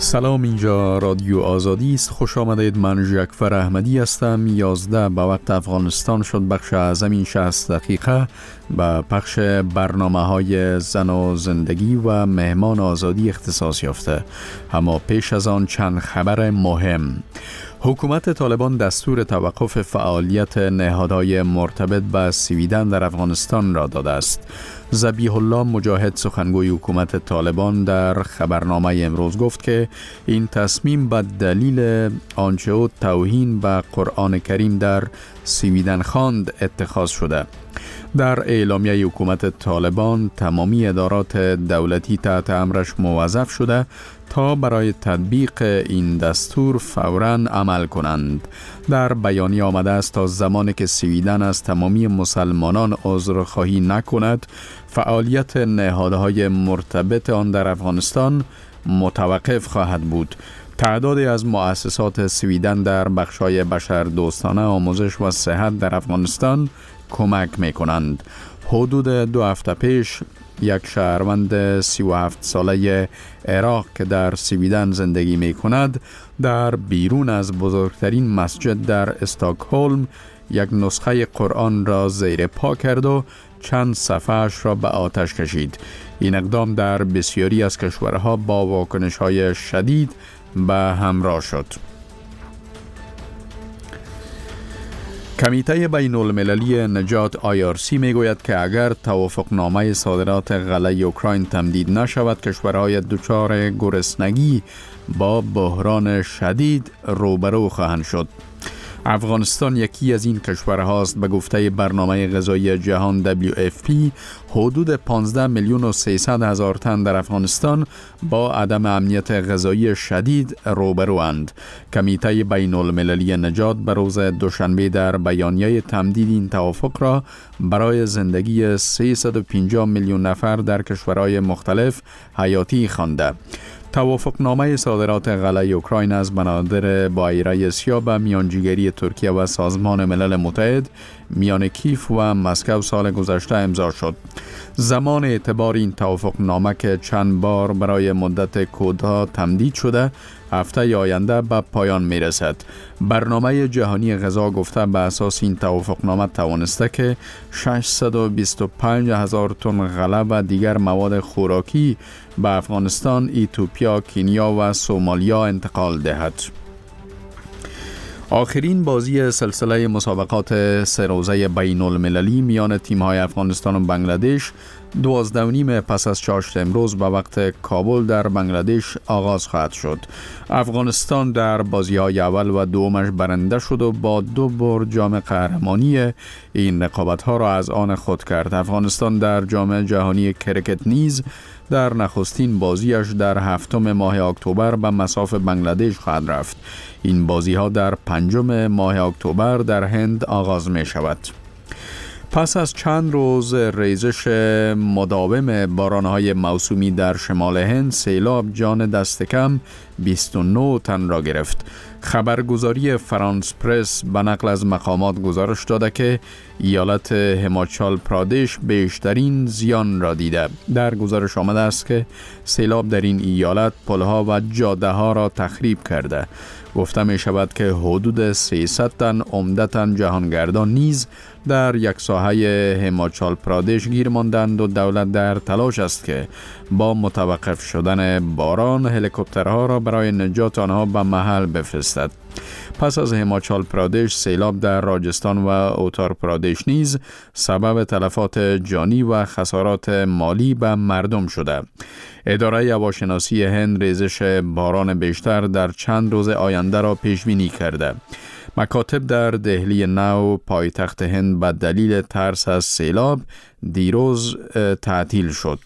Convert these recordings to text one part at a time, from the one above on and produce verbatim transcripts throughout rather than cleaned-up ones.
سلام، اینجا رادیو آزادی است. خوش آمدید. من ژکفر احمدی هستم. یازده به وقت افغانستان شد بخش از این شصت دقیقه به پخش برنامه های زن و زندگی و مهمان آزادی اختصاص یافته. اما پیش از آن چند خبر مهم. حکومت طالبان دستور توقف فعالیت نهادهای مرتبط به سویدن در افغانستان را داده است. ذبیح الله مجاهد سخنگوی حکومت طالبان در خبرنامه امروز گفت که این تصمیم به دلیل آنچه او توهین به قرآن کریم در سویدن خواند اتخاذ شده. در اعلامیه حکومت طالبان تمامی ادارات دولتی تحت امرش موظف شده تا برای تطبیق این دستور فوراً عمل کنند. در بیانیه آمده است تا زمانی که سویدن از تمامی مسلمانان عذرخواهی نکند، فعالیت نهادهای مرتبط آن در افغانستان متوقف خواهد بود. تعدادی از مؤسسات سویدن در بخش‌های بشردوستانه، آموزش و صحت در افغانستان کمک می کنند. حدود دو هفته پیش یک شهروند سی و هفت ساله عراق که در سویدن زندگی می کند در بیرون از بزرگترین مسجد در استکهلم یک نسخه قرآن را زیر پا کرد و چند صفحه‌اش را به آتش کشید. این اقدام در بسیاری از کشورها با واکنش‌های شدید به همراه شد. کمیته بین المللی نجات آی آر سی می گوید که اگر توافقنامه صادرات غله اوکراین تمدید نشود، کشورهای دچار گرسنگی با بحران شدید روبرو خواهند شد. افغانستان یکی از این کشورهاست. به گفته برنامه غذایی جهان دبلیو اف پی، حدود پانزده میلیون و سیصد هزار تن در افغانستان با عدم امنیت غذایی شدید روبروند. کمیته بین المللی نجات به روز دوشنبه در بیانیه تمدید این توافق را برای زندگی سیصد و پنجاه میلیون نفر در کشورهای مختلف حیاتی خوانده. توافقنامه صادرات غله اوکراین از بنادر بایره سیا به میانجیگری ترکیه و سازمان ملل متحد میان کیف و مسکو سال گذشته امضا شد. زمان اعتبار این توافقنامه که چند بار برای مدت کوتاه تمدید شده، هفته آینده به پایان می رسد. برنامه جهانی غذا گفته به اساس این توافقنامه توانسته که ششصد و بیست و پنج هزار تن غله و دیگر مواد خوراکی به افغانستان، ایتوپیا، کنیا و سومالیا انتقال دهد. آخرین بازی سلسله مسابقات سه روزه بین المللی میان تیم‌های افغانستان و بنگلادش دوازده و نیم پس از چاشت امروز به وقت کابل در بنگلادش آغاز خواهد شد. افغانستان در بازی‌های اول و دومش برنده شد و با دو برد جام قهرمانی این رقابت‌ها را از آن خود کرد. افغانستان در جام جهانی کرکت نیز در نخستین بازیش در هفتم ماه اکتبر به مصاف بنگلادش خواهد رفت. این بازی‌ها در پنجم ماه اکتبر در هند آغاز می شود. پس از چند روز ریزش مداوم باران‌های موسومی در شمال هند، سیلاب جان دست کم بیست و نه تن را گرفت. خبرگزاری فرانس پرس به نقل از مقامات گزارش داده که ایالت هماچال پرادش بیشترین زیان را دیده. در گزارش آمده است که سیلاب در این ایالت پلها و جاده ها را تخریب کرده. گفته می شود که حدود سیصد تن عمدتاً جهانگردان نیز در یک ساحه هماچال پرادش گیر ماندند و دولت در تلاش است که با متوقف شدن باران هلیکوپترها را برای نجات آنها به محل بفرستد. پس از هماچال پرادش، سیلاب در راجستان و اوتار پرادش نیز سبب تلفات جانی و خسارات مالی به مردم شده. اداره هواشناسی هند ریزش باران بیشتر در چند روز آینده را پیش بینی کرده. مکاتب در دهلی نو پایتخت هند به دلیل ترس از سیلاب دیروز تعطیل شد.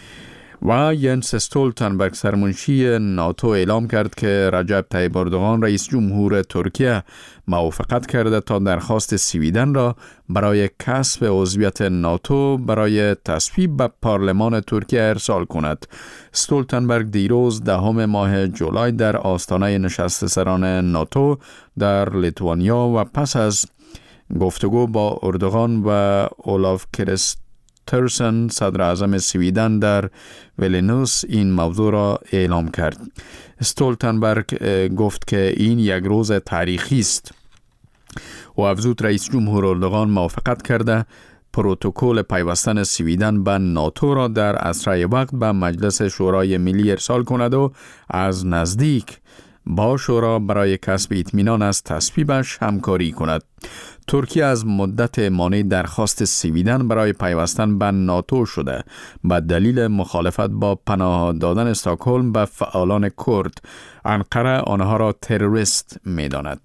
و ینس استولتنبرگ سرمنشی ناتو اعلام کرد که رجب طیب اردوغان رئیس جمهور ترکیه موافقت کرده تا درخواست سویدن را برای کسب عضویت ناتو برای تصویب به پارلمان ترکیه ارسال کند. استولتنبرگ دیروز دهم ماه جولای در آستانه نشست سران ناتو در لیتوانیا و پس از گفتگو با اردوغان و اولاف کرست ترسن صدر اعظم سویدن در ویلنوس این موضوع را اعلام کرد. استولتنبرگ گفت که این یک روز تاریخی است و افزود رئیس جمهور اردوغان موافقت کرده پروتکل پیوستن سویدن به ناتو را در اسرع وقت به مجلس شورای ملی ارسال کند و از نزدیک با شورا برای کسب اطمینان از تصویبش همکاری کند. ترکیه از مدت مانع درخواست سویدن برای پیوستن به ناتو شده به دلیل مخالفت با پناه دادن استکهلم به فعالان کرد. انقره آنها را تروریست می داند.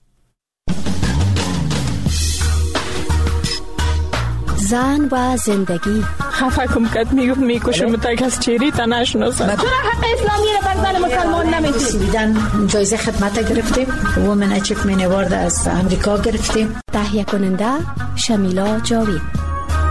زن و زندگی. خفه کم کد میگفت میکشم تا کس چیری تا نشناسم. چرا حق اسلامی رو بر زن مسلمان نمیدید؟ سویدن جایزه خدمت گرفتیم، وومن اچیومنت اوارد از امریکا گرفتیم. تهیه کننده شمیلا جاوید.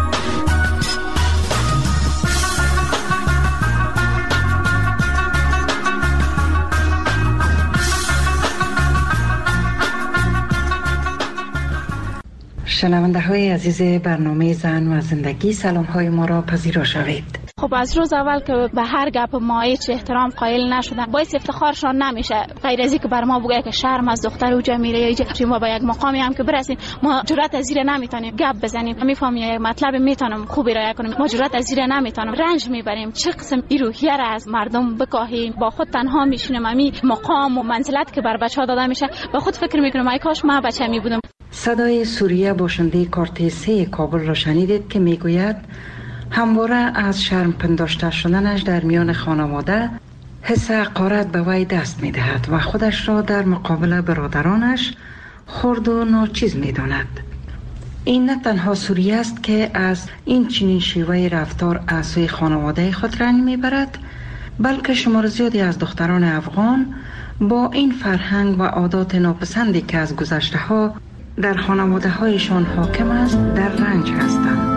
شنونده های عزیز برنامه زن و زندگی، سلام های ما را پذیرا شوید. خب از روز اول که به هر گپ ما هیچ احترام قائل نشدن باعث افتخارشان نمیشه، غیر از اینکه بر ما بگه که شرم از دختر اوجا میره یا اینجا ما با یک مقامی هم که برسیم ما جرأت از زیر نمیتونیم گپ بزنیم، میفهمی یک مطلب میتونم خوبی را کنیم، ما جرأت از زیر نمیتونیم، رنج میبریم. چه قسم این روحیه را از مردم بکاهیم، با خود تنها میشینیم، امی مقام و منزلت که بر بچه‌ها داده میشه با خود فکر میکنم ای کاش ما بچه می بودم. صدای سوریه باشنده کارت سه کابل را شنیدید که میگوید همواره از شرم پنداشته شدنش در میان خانواده حس حقارت به وی دست میدهد و خودش را در مقابل برادرانش خرد و ناچیز میداند. این نه تنها سوریه است که از این چنین شیوه رفتار از سوی خانواده خود رنج میبرد، بلکه شمار زیادی از دختران افغان با این فرهنگ و عادات ناپسندی که از گذشته ها در خانواده هایشان حاکم است در رنج هستند.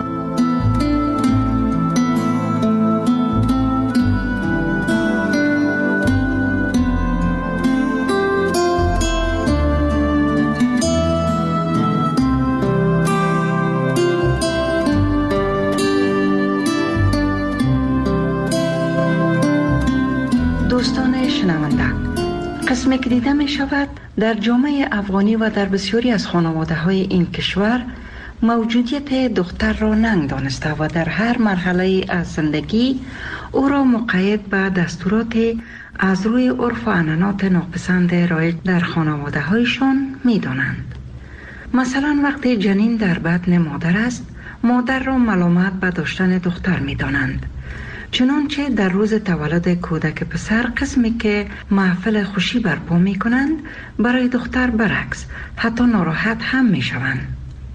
دوستان شنونده، قسمی که دیده می شود در جامعه افغانی و در بسیاری از خانواده های این کشور موجودیت دختر را ننگ دانسته و در هر مرحله از زندگی او را مقید به دستورات از روی عرف و عنعنات ناپسند رایج در خانواده هایشان می دانند. مثلا وقتی جنین در بطن مادر است، مادر را ملامت به داشتن دختر می دانند. چنانچه در روز تولد کودک پسر قسمی که محفل خوشی برپا می کنند، برای دختر برعکس حتی ناراحت هم می شوند.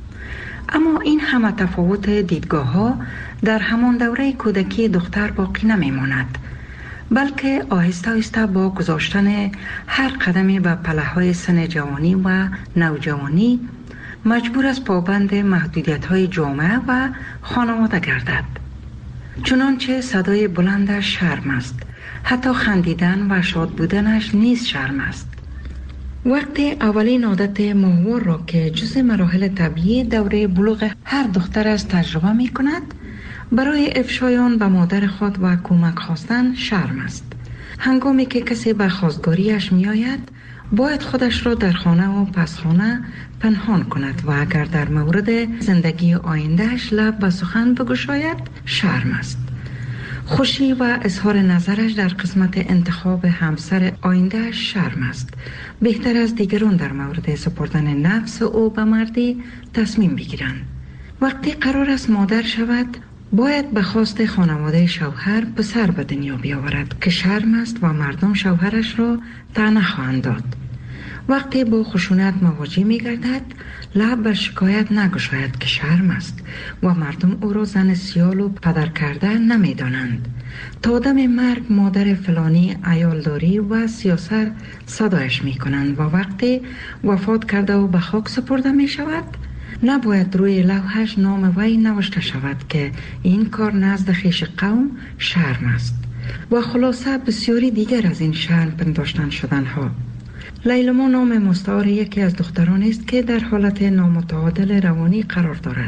اما این همه تفاوت دیدگاه ها در همان دوره کودکی دختر باقی نمی ماند، بلکه آهسته آهسته با گذاشتن هر قدمی به پله های سن جوانی و نوجوانی مجبور است پابند محدودیت های جامعه و خانواده گردد. چنانچه صدای بلندش شرم است، حتی خندیدن و شاد بودنش نیز شرم است. وقتی اولین عادت ماهوار را که جز مراحل طبیعی دوره بلوغ هر دختر است تجربه می کند، برای افشای آن به مادر خود و کمک خواستن شرم است. هنگامی که کسی به خواستگاریش می آید، باید خودش را در خانه و پس خانه پنهان کند و اگر در مورد زندگی آیندهش لب به سخن بگشاید شرم است. خوشی و اظهار نظرش در قسمت انتخاب همسر آیندهش شرم است. بهتر از دیگران در مورد سپردن نفس او به مردی تصمیم بگیرند. وقتی قرار است مادر شود، باید به خواست خانواده شوهر پسر به دنیا بیاورد که شرم است و مردم شوهرش را طعنه خواهند داد. وقتی با خشونت مواجه می گردد، لب به شکایت نگشاید که شرم است و مردم او را زن سیال و پدر کرده نمی دانند. تا دم مرگ مادر فلانی عیالداری و سیاست صدایش می کنند و وقتی وفات کرده و به خاک سپرده می شود، نباید روی لوحش نام وی نوشته شود که این کار نزد خویش قوم شرم است. و خلاصه بسیاری دیگر از این شرم پنداشتن شدن ها. لیلما نام مستعار یکی از دختران است که در حالت نامتعادل روانی قرار دارد.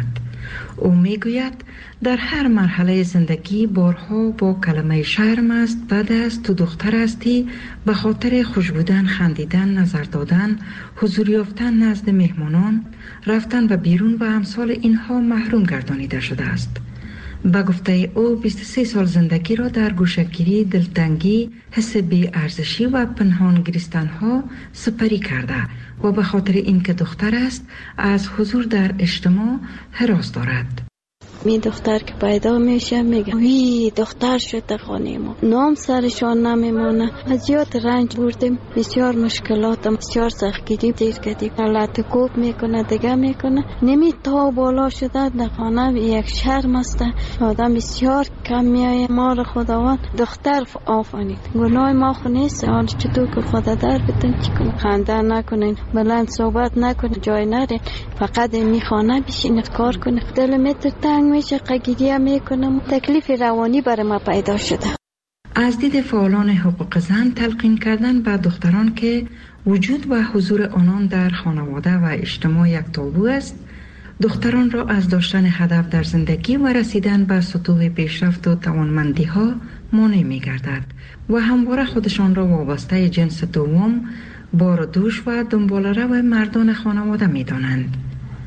او میگوید در هر مرحله زندگی بارها با کلمه شرم است، بد است، تو دختر هستی، به خاطر خوش بودن، خندیدن، نظر دادن، حضور یافتن نزد مهمانان، رفتن و بیرون و امثال اینها محروم گردانیده شده است. با گفته او بیست و سه سال زندگی را در گوشه‌گیری، دلتنگی، حس بی‌ارزشی و پنهان گریستن‌ها سپری کرده و به خاطر اینکه دختر است از حضور در اجتماع هراس دارد. می دختر که پیدا میشه میگه وی دختر شده خانه ما، نام سرشان نمیمونه. از زیاد رنج بردیم، بسیار مشکلات، بسیار سختگیری دیر کردیم. حالت کوب میکنه دیگه میکنه، نمی تا بالا شده در خانه یک شرم است. آدم بسیار کم میایه. ما را خداوند دختر آفرید، گناه ما خو نیست. حال چطور که خدا در بتن چیکنه، خنده نکنین، بلند صحبت نکنین، جای نرین، فقط می خانه بشین کار کنین. دل متر تنگ میشه، قگیریه میکنم. تکلیف روانی برای ما پیدا شده. از دید فعالان حقوق زن تلقین کردن به دختران که وجود و حضور آنان در خانواده و اجتماع یک تابو است، دختران را از داشتن هدف در زندگی و رسیدن به سطوح پیشرفت و توانمندی ها مانع می گردد و همواره خودشان را وابسته جنس دوم، بار دوش و دنباله‌رو مردان خانواده می دانند.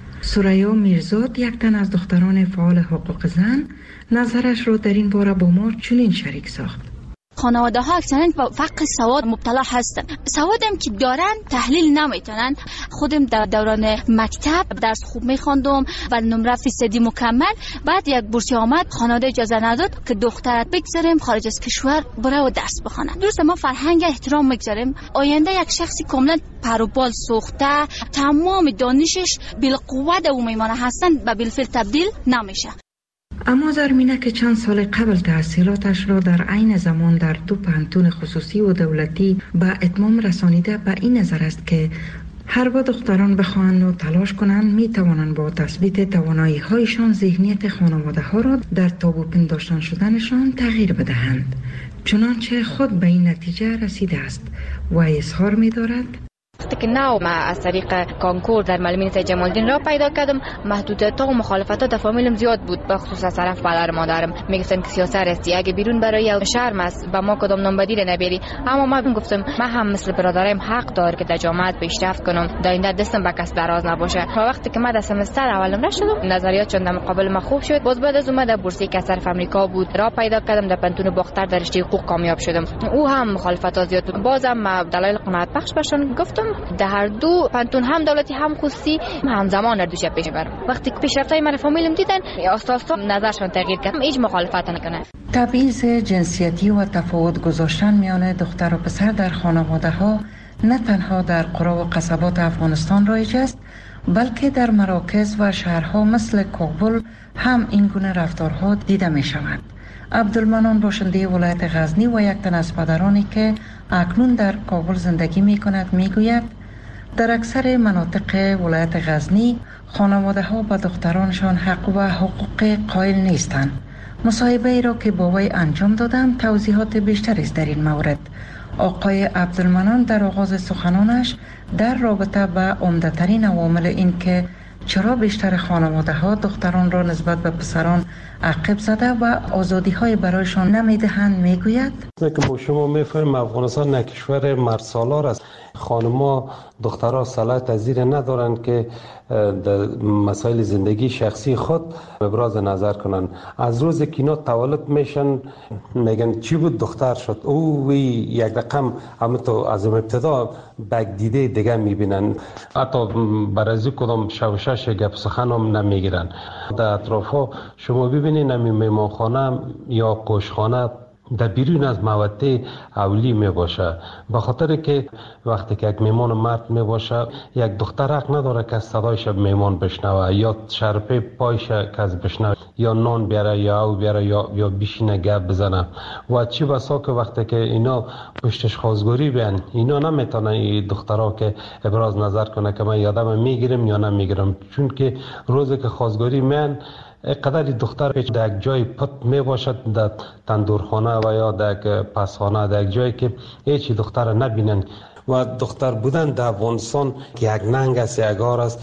سریا میرزاد، یک تن از دختران فعال حقوق زن، نظرش را در این باره با ما چنین شریک ساخت. خانواده ها اکثرا با فقر سواد مبتلا هستن. سوادم که دارن تحلیل نمیتونن. خودم در دوران مکتب درس خوب میخوندم و نمره فیصدی مکمل. بعد یک بورسی آمد، خانواده اجازه نداد که دخترت بگذاریم خارج از کشور بره و درس بخونه. درست ما فرهنگ احترام میگذاریم. آینده یک شخصی کاملا پر و بال سوخته، تمام دانشش بالقوت او میمانه هستن و بالفعل تبدیل نمیشه. اما زرمینه که چند سال قبل تحصیلاتش را در عین زمان در دو پانتون خصوصی و دولتی به اتمام رسانیده، به این نظر است که هر با دختران بخواهند و تلاش کنند می توانند با تثبیت توانایی هایشان ذهنیت خانواده ها را در تابو پنداشتن شدنشان تغییر بدهند. چنانچه خود به این نتیجه رسیده است و اظهار می دارد: وقتی که نو ما از طریق کانکور در معلمین سید جمال الدین را پیدا کردم، محدودیت و مخالفت در فامیلم زیاد بود، به خصوص از طرف پدر مادرم. میگفتن که سیاست هستی، اگه بیرون برای شرم است با ما کدام نامبدی نبری. اما من گفتم من هم مثل برادرم حق دار که در جامعه پیشرفت کنم، در این دستم به کس دراز نباشه. و وقتی که من در سمستر اولم رشدم، نظریات چند مقابل ما خوب شد. باز بعد از اومد بورسی که از طرف آمریکا بود را پیدا کردم، در پنتون باختر در رشته حقوق کامیاب شدم. او هم مخالفت زیاد بود. بازم دلایل قناعت بخش برشون گفتم. در هر دو پنتون هم دولتی هم خصوصی همزمان دوش پیش برم. وقتی که پیشرفتای من فامیلم دیدن، آساسا نظرشون تغییر کرد. هیچ مخالفت نکنه. تبعیض جنسیتی و تفاوت گذاشتن میان دختر و پسر در خانواده ها نه تنها در قرا و قصبات افغانستان رایج است، بلکه در مراکز و شهرها مثل کابل هم این گونه رفتارها دیده می شود. عبدالمنان باشنده ولایت غزنی و یک تن از پدرانی که اکنون در کابل زندگی می کند می گوید در اکثر مناطق ولایت غزنی خانواده ها به دخترانشان حق و حقوق قائل نیستند. مصاحبه ای را که با وی انجام دادم توضیحات بیشتری است در این مورد. آقای عبدالمنان در آغاز سخنانش در رابطه با عمده‌ترین عوامل این که چرا بیشتر خانواده ها دختران را نسبت به پسران عقب زده و آزادی های برایشان نمیدهند میگوید: که با شما میفهمیم افغانستان نه کشور مرد سالار است. خانم‌ها دخترها صلاحیت پذیر ندارند که در مسائل زندگی شخصی خود ابراز نظر کنند. از روز که اینا تولد میشن میگن چی بود دختر شد، او وی یک رقم اما تو از ابتدا بگ دیده دیگه میبینن. حتی برای کدام شوشش گپ سخن هم نمیگیرن. در اطراف ها شما ببینید نمی میمانخانه یا کوشخانه در بیرون از موطع اولی می باشه، به خاطر که وقتی که یک میمان مرد می باشه یک دختر حق نداره که صدایش میمان بشنوه یا شرپه پایش کس بشنوه یا نان بیاره یا او بیاره یا یا بشینه گپ بزنه. و چی بسا که وقتی که اینا پشتش خواستگاری بیان، اینا نمیتونه این دخترها که ابراز نظر کنه که من یادم میگیرم یا نمیگیرم، چون که روزی که خواستگاری میان قدر دختر که در یک جای پت می باشد، در تندورخانه و یا در پسخانه، در یک جایی که هیچ دختر نبینن. و دختر بودن در افغانستان یک ننگ است، یک آر است.